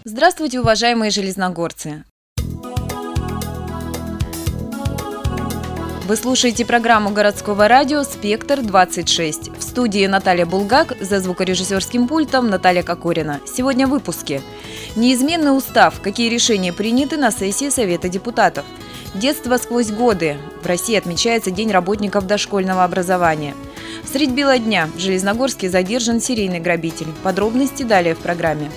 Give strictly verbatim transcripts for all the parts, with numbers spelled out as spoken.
Здравствуйте, уважаемые железногорцы! Вы слушаете программу городского радио «Спектр двадцать шесть». В студии Наталья Булгак, за звукорежиссерским пультом Наталья Кокорина. Сегодня в выпуске. Неизменный устав. Какие решения приняты на сессии Совета депутатов? Детство сквозь годы. В России отмечается День работников дошкольного образования. Средь бела дня в Железногорске задержан серийный грабитель. Подробности далее в программе.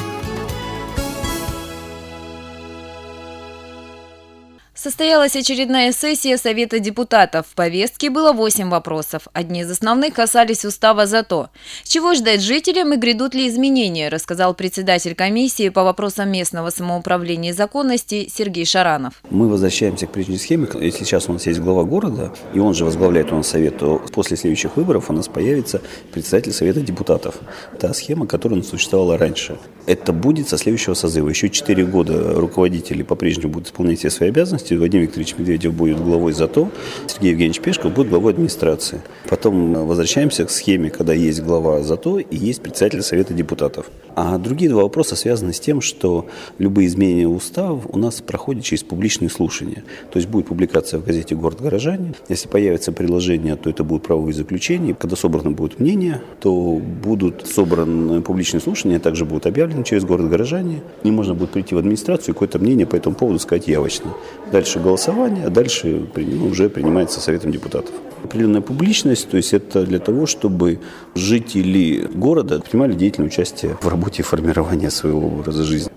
Состоялась очередная сессия Совета депутатов. В повестке было восемь вопросов. Одни из основных касались устава ЗАТО. Чего ждать жителям и грядут ли изменения, рассказал председатель комиссии по вопросам местного самоуправления и законности Сергей Шаранов. Мы возвращаемся к прежней схеме. Если сейчас у нас есть глава города, и он же возглавляет у нас совет, то после следующих выборов у нас появится председатель Совета депутатов. Та схема, которая существовала раньше. Это будет со следующего созыва. Еще четыре года руководители по-прежнему будут исполнять все свои обязанности. Владимир Викторович Медведев будет главой ЗАТО, Сергей Евгеньевич Пешков будет главой администрации. Потом возвращаемся к схеме, когда есть глава ЗАТО и есть председатель Совета депутатов. А другие два вопроса связаны с тем, что любые изменения устава у нас проходят через публичные слушания. То есть будет публикация в газете «Город горожане». Если появится приложение, то это будут правовые заключения. Когда собрано будет мнение, то будут собраны публичные слушания, также будут объявлены через «Город горожане». И можно будет прийти в администрацию и какое-то мнение по этому поводу сказать явочно. Дальше голосование, а дальше ну, уже принимается Советом депутатов. Определенная публичность, то есть это для того, чтобы жители города принимали деятельное участие в работе и формировании своего образа жизни.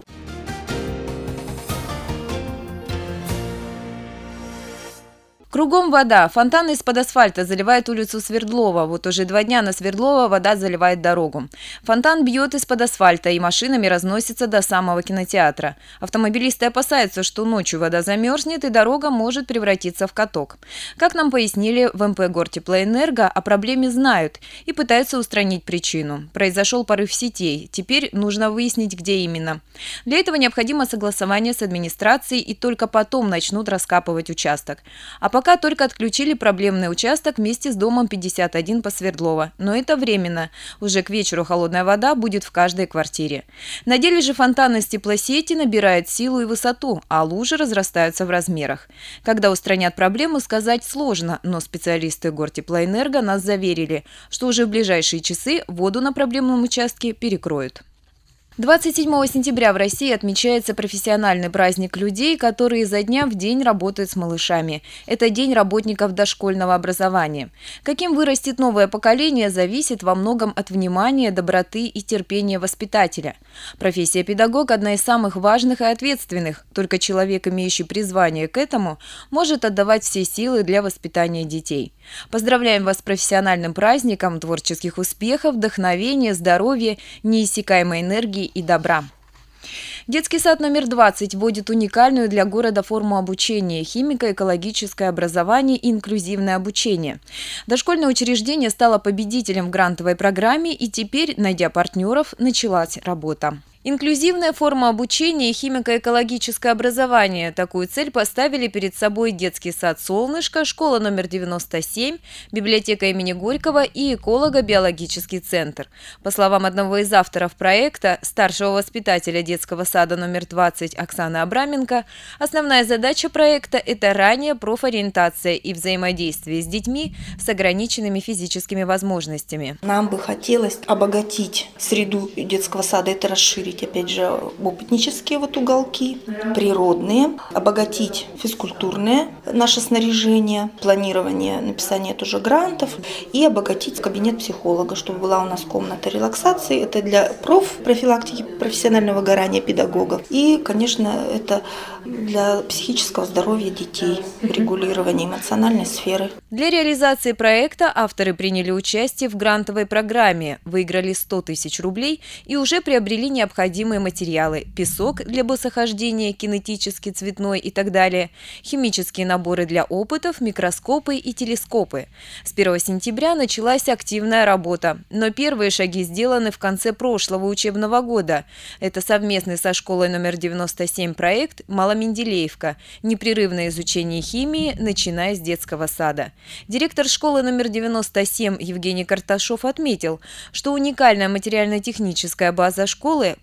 Кругом вода. Фонтан из-под асфальта заливает улицу Свердлова. Вот уже два дня на Свердлова вода заливает дорогу. Фонтан бьет из-под асфальта и машинами разносится до самого кинотеатра. Автомобилисты опасаются, что ночью вода замерзнет и дорога может превратиться в каток. Как нам пояснили в эм пэ Гортеплоэнерго, о проблеме знают и пытаются устранить причину. Произошел порыв сетей. Теперь нужно выяснить, где именно. Для этого необходимо согласование с администрацией, и только потом начнут раскапывать участок. А пока только отключили проблемный участок вместе с домом пятьдесят один по Свердлова. Но это временно. Уже к вечеру холодная вода будет в каждой квартире. На деле же фонтан из теплосети набирает силу и высоту, а лужи разрастаются в размерах. Когда устранят проблему, сказать сложно, но специалисты Гортеплоэнерго нас заверили, что уже в ближайшие часы воду на проблемном участке перекроют. двадцать седьмого сентября в России отмечается профессиональный праздник людей, которые изо дня в день работают с малышами. Это День работников дошкольного образования. Каким вырастет новое поколение, зависит во многом от внимания, доброты и терпения воспитателя. Профессия педагог – одна из самых важных и ответственных. Только человек, имеющий призвание к этому, может отдавать все силы для воспитания детей. Поздравляем вас с профессиональным праздником, творческих успехов, вдохновения, здоровья, неиссякаемой энергии и добра. Детский сад номер двадцать вводит уникальную для города форму обучения – химико-экологическое образование и инклюзивное обучение. Дошкольное учреждение стало победителем в грантовой программе, и теперь, найдя партнеров, началась работа. Инклюзивная форма обучения и химико-экологическое образование. Такую цель поставили перед собой детский сад «Солнышко», школа номер девяносто семь, библиотека имени Горького и эколого-биологический центр. По словам одного из авторов проекта, старшего воспитателя детского сада номер двадцать Оксаны Абраменко, основная задача проекта – это ранняя профориентация и взаимодействие с детьми с ограниченными физическими возможностями. Нам бы хотелось обогатить среду детского сада, это расширить. Опять же, опытнические вот уголки, природные, обогатить физкультурное наше снаряжение, планирование написания тоже грантов и обогатить кабинет психолога, чтобы была у нас комната релаксации. Это для профилактики профессионального выгорания педагогов. И, конечно, это для психического здоровья детей, регулирования эмоциональной сферы. Для реализации проекта авторы приняли участие в грантовой программе, выиграли сто тысяч рублей и уже приобрели необходимые Необходимые материалы – песок для босохождения, кинетический, цветной и так далее, химические наборы для опытов, микроскопы и телескопы. С первого сентября началась активная работа, но первые шаги сделаны в конце прошлого учебного года. Это совместный со школой номер девяносто семь проект «Маломенделеевка» – непрерывное изучение химии, начиная с детского сада. Директор школы номер девяносто семь Евгений Карташов отметил, что уникальная материально-техническая база школы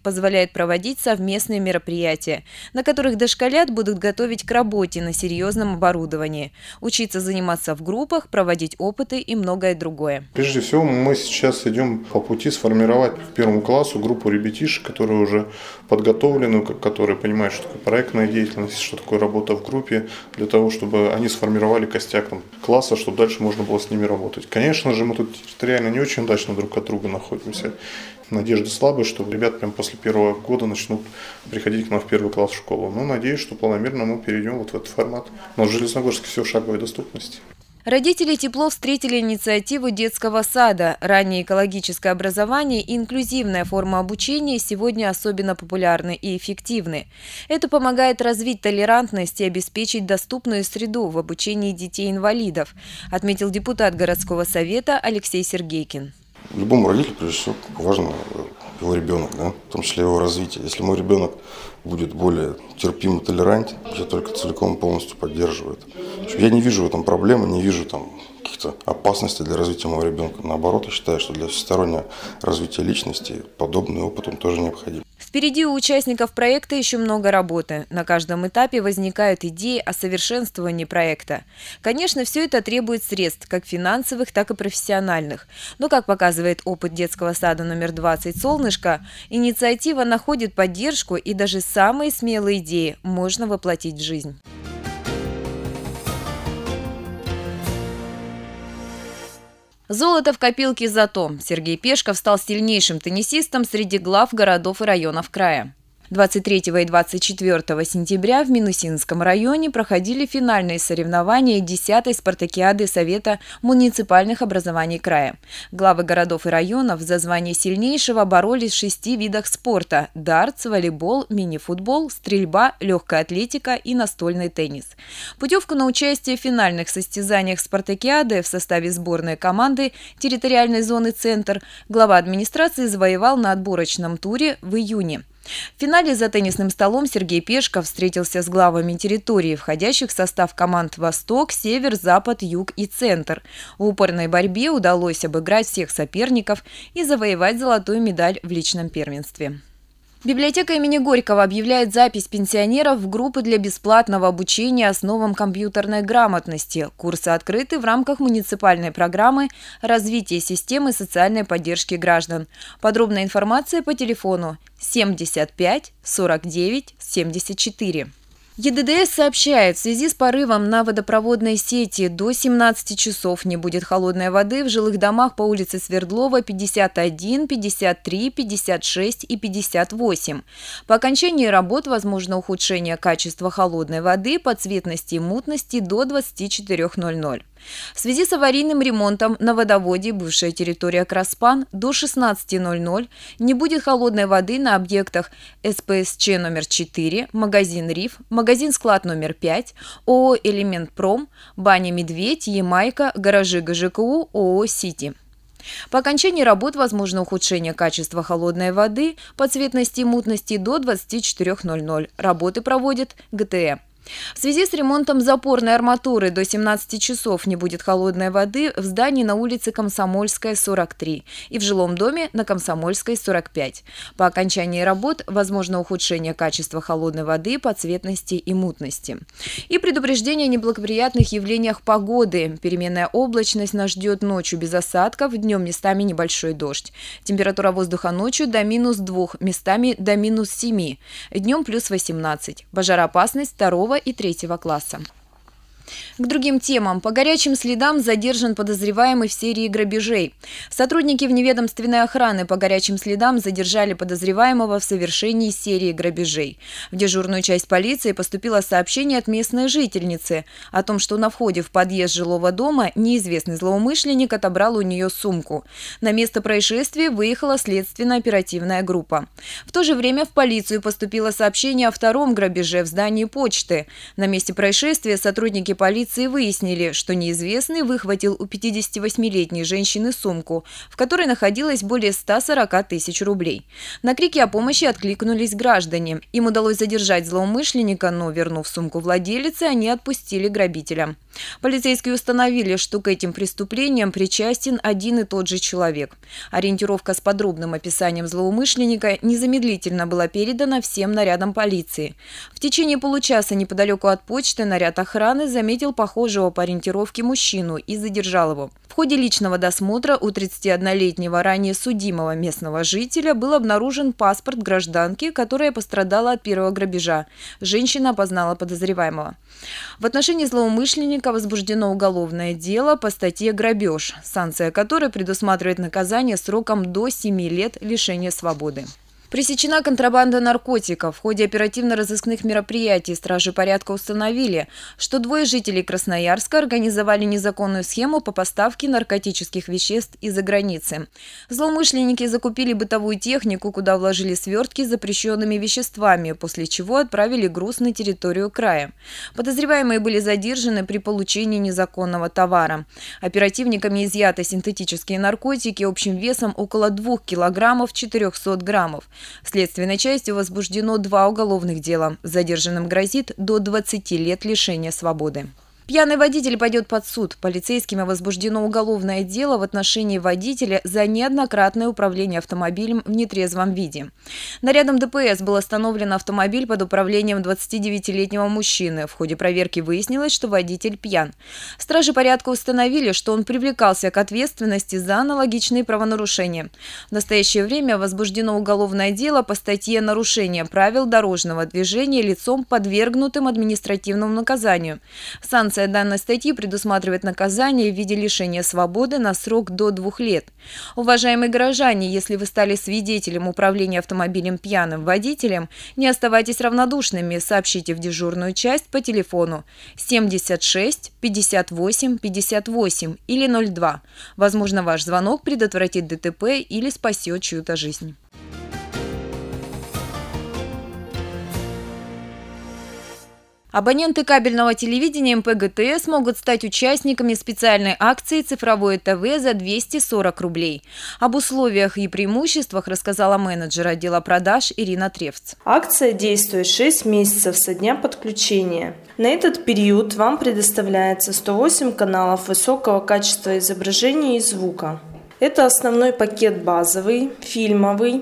позволяет проводить совместные мероприятия, на которых дошколят будут готовить к работе на серьезном оборудовании, учиться заниматься в группах, проводить опыты и многое другое. Прежде всего, мы сейчас идем по пути сформировать к первому классу группу ребятишек, которые уже подготовлены, которые понимают, что такое проектная деятельность, что такое работа в группе, для того, чтобы они сформировали костяк там, класса, чтобы дальше можно было с ними работать. Конечно же, мы тут территориально не очень удачно друг от друга находимся. Надежда слабая, что ребят прям после первого года начнут приходить к нам в первый класс в школу. Но надеюсь, что планомерно мы перейдем вот в этот формат. Но в Железногорске все в шаговой доступности. Родители тепло встретили инициативу детского сада. Раннее экологическое образование и инклюзивная форма обучения сегодня особенно популярны и эффективны. Это помогает развить толерантность и обеспечить доступную среду в обучении детей-инвалидов, отметил депутат городского совета Алексей Сергейкин. Любому родителю, прежде всего, важно его ребенок, да, в том числе его развитие. Если мой ребенок будет более терпим и толерантен, я только целиком полностью поддерживаю это. Я не вижу в этом проблемы, не вижу там каких-то опасностей для развития моего ребенка. Наоборот, я считаю, что для всестороннего развития личности подобный опыт он тоже необходим. Впереди у участников проекта еще много работы. На каждом этапе возникают идеи о совершенствовании проекта. Конечно, все это требует средств, как финансовых, так и профессиональных. Но, как показывает опыт детского сада номер двадцать «Солнышко», инициатива находит поддержку, и даже самые смелые идеи можно воплотить в жизнь. Золото в копилке зато. Сергей Пешков стал сильнейшим теннисистом среди глав городов и районов края. двадцать третьего и двадцать четвёртого сентября в Минусинском районе проходили финальные соревнования десятой спартакиады Совета муниципальных образований края. Главы городов и районов за звание сильнейшего боролись в шести видах спорта – дартс, волейбол, мини-футбол, стрельба, легкая атлетика и настольный теннис. Путевку на участие в финальных состязаниях спартакиады в составе сборной команды территориальной зоны «Центр» глава администрации завоевал на отборочном туре в июне. В финале за теннисным столом Сергей Пешков встретился с главами территории, входящих в состав команд «Восток», «Север», «Запад», «Юг» и «Центр». В упорной борьбе удалось обыграть всех соперников и завоевать золотую медаль в личном первенстве. Библиотека имени Горького объявляет запись пенсионеров в группы для бесплатного обучения основам компьютерной грамотности. Курсы открыты в рамках муниципальной программы «Развитие системы социальной поддержки граждан». Подробная информация по телефону семьдесят пять сорок девять семьдесят четыре. Е Д Д С сообщает, в связи с порывом на водопроводной сети до семнадцати часов не будет холодной воды в жилых домах по улице Свердлова пятьдесят один, пятьдесят три, пятьдесят шесть и пятьдесят восемь. По окончании работ возможно ухудшение качества холодной воды по цветности и мутности до двадцати четырёх ноль-ноль. В связи с аварийным ремонтом на водоводе бывшая территория Краспан до шестнадцати ноль-ноль не будет холодной воды на объектах С П С Ч номер четыре, магазин «Риф», магазин-склад номер пять, О О «Элементпром», баня «Медведь», Ямайка, гаражи Г Ж К У, О О «Сити». По окончании работ возможно ухудшение качества холодной воды по цветности и мутности до двадцати четырёх ноль-ноль. Работы проводит Г Т Э. В связи с ремонтом запорной арматуры до семнадцати часов не будет холодной воды в здании на улице Комсомольская, сорок три и в жилом доме на Комсомольской, сорок пять. По окончании работ возможно ухудшение качества холодной воды по цветности и мутности. И предупреждение о неблагоприятных явлениях погоды. Переменная облачность нас ждет ночью без осадков, днем местами небольшой дождь. Температура воздуха ночью до минус двух, местами до минус семи, днем плюс восемнадцать. Пожароопасность второго и третьего класса. К другим темам. По горячим следам задержан подозреваемый в серии грабежей. Сотрудники вневедомственной охраны по горячим следам задержали подозреваемого в совершении серии грабежей. В дежурную часть полиции поступило сообщение от местной жительницы о том, что на входе в подъезд жилого дома неизвестный злоумышленник отобрал у нее сумку. На место происшествия выехала следственно-оперативная группа. В то же время в полицию поступило сообщение о втором грабеже в здании почты. На месте происшествия сотрудники полиции выяснили, что неизвестный выхватил у пятидесятивосьмилетней женщины сумку, в которой находилось более ста сорока тысяч рублей. На крики о помощи откликнулись граждане. Им удалось задержать злоумышленника, но, вернув сумку владелице, они отпустили грабителя. Полицейские установили, что к этим преступлениям причастен один и тот же человек. Ориентировка с подробным описанием злоумышленника незамедлительно была передана всем нарядам полиции. В течение получаса неподалеку от почты наряд охраны заметил похожего по ориентировке мужчину и задержал его. В ходе личного досмотра у тридцатиоднолетнего ранее судимого местного жителя был обнаружен паспорт гражданки, которая пострадала от первого грабежа. Женщина опознала подозреваемого. В отношении злоумышленника возбуждено уголовное дело по статье «Грабеж», санкция которой предусматривает наказание сроком до семи лет лишения свободы. Пресечена контрабанда наркотиков. В ходе оперативно-розыскных мероприятий стражи порядка установили, что двое жителей Красноярска организовали незаконную схему по поставке наркотических веществ из-за границы. Злоумышленники закупили бытовую технику, куда вложили свертки с запрещенными веществами, после чего отправили груз на территорию края. Подозреваемые были задержаны при получении незаконного товара. Оперативниками изъяты синтетические наркотики общим весом около двух килограммов четырехсот граммов. Следственной частью возбуждено два уголовных дела. Задержанным грозит до двадцати лет лишения свободы. Пьяный водитель пойдет под суд. Полицейскими возбуждено уголовное дело в отношении водителя за неоднократное управление автомобилем в нетрезвом виде. Нарядом ДПС был остановлен автомобиль под управлением двадцатидевятилетнего мужчины. В ходе проверки выяснилось, что водитель пьян. Стражи порядка установили, что он привлекался к ответственности за аналогичные правонарушения. В настоящее время возбуждено уголовное дело по статье «Нарушение правил дорожного движения лицом, подвергнутым административному наказанию». Санкция данной статьи предусматривает наказание в виде лишения свободы на срок до двух лет. Уважаемые горожане, если вы стали свидетелем управления автомобилем пьяным водителем, не оставайтесь равнодушными, сообщите в дежурную часть по телефону семьдесят шесть пятьдесят восемь пятьдесят восемь или ноль два. Возможно, ваш звонок предотвратит ДТП или спасет чью-то жизнь. Абоненты кабельного телевидения эм пэ гэ тэ эс могут стать участниками специальной акции «Цифровое ТВ» за двести сорок рублей. Об условиях и преимуществах рассказала менеджер отдела продаж Ирина Тревц. Акция действует шесть месяцев со дня подключения. На этот период вам предоставляется сто восемь каналов высокого качества изображения и звука. Это основной пакет базовый, фильмовый,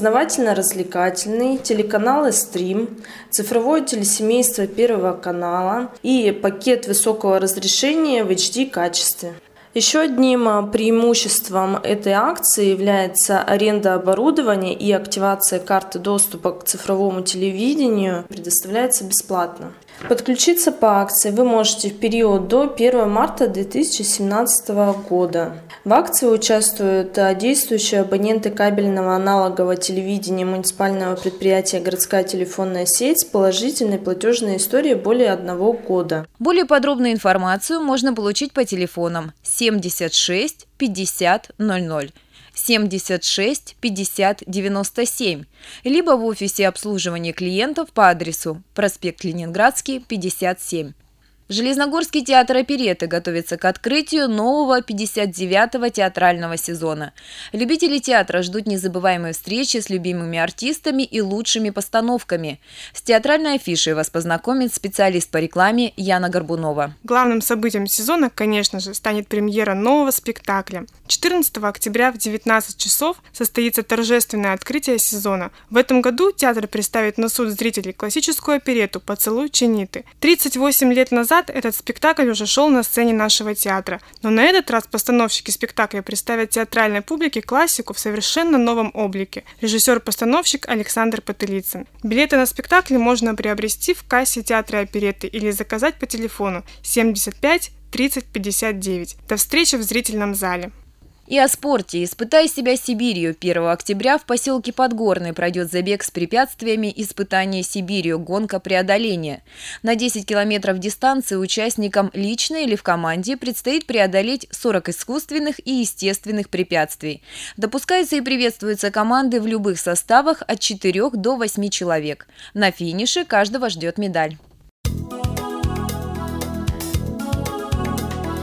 познавательно-развлекательный, телеканалы «Стрим», цифровое телесемейство Первого канала и пакет высокого разрешения в эйч ди качестве. Еще одним преимуществом этой акции является аренда оборудования и активация карты доступа к цифровому телевидению предоставляется бесплатно. Подключиться по акции вы можете в период до первого марта две тысячи семнадцатого года. В акции участвуют действующие абоненты кабельного аналогового телевидения муниципального предприятия «Городская телефонная сеть» с положительной платежной историей более одного года. Более подробную информацию можно получить по телефонам семьдесят шесть пятьдесят ноль ноль, семьдесят шесть пятьдесят девяносто семь, либо в офисе обслуживания клиентов по адресу проспект Ленинградский, пятьдесят семь. Железногорский театр оперетты готовится к открытию нового пятьдесят девятого театрального сезона. Любители театра ждут незабываемые встречи с любимыми артистами и лучшими постановками. С театральной афишей вас познакомит специалист по рекламе Яна Горбунова. Главным событием сезона, конечно же, станет премьера нового спектакля. четырнадцатого октября в девятнадцать часов состоится торжественное открытие сезона. В этом году театр представит на суд зрителей классическую оперетту «Поцелуй Чениты». тридцать восемь лет назад этот спектакль уже шел на сцене нашего театра, но на этот раз постановщики спектакля представят театральной публике классику в совершенно новом облике. Режиссер-постановщик Александр Потылицын. Билеты на спектакль можно приобрести в кассе театра оперетты или заказать по телефону семьдесят пять тридцать пятьдесят девять. До встречи в зрительном зале. И о спорте. «Испытай себя Сибирью». первого октября в поселке Подгорный пройдет забег с препятствиями «Испытание Сибирью. Гонка преодоления». На десять километров дистанции участникам лично или в команде предстоит преодолеть сорок искусственных и естественных препятствий. Допускаются и приветствуются команды в любых составах от четырёх до восьми человек. На финише каждого ждет медаль.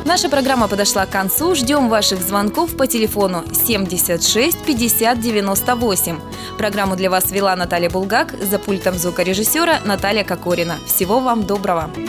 Наша программа подошла к концу. Ждем ваших звонков по телефону семьдесят шесть пятьдесят девяносто восемь. Программу для вас вела Наталья Булгак, за пультом звукорежиссера Наталья Кокорина. Всего вам доброго!